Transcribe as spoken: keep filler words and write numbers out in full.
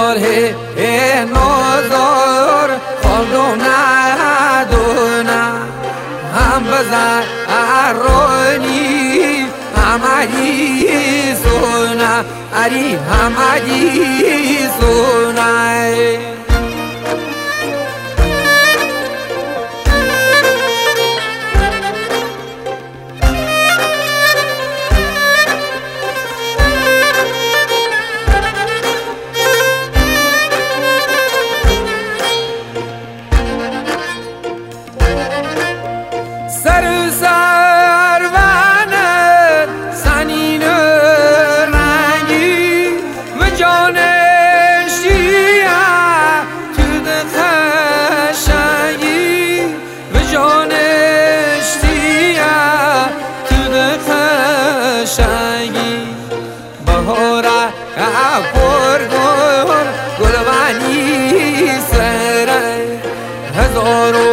نازار هی نازار خالدو ندونه هم بزن ارانی هم علی سونه علی هم علی سونه سر سرونه سنین رنگی و جانشیه تو دقشنگی و جانشیه تو دقشنگی بهاره پرگل گلبانی سره هزارو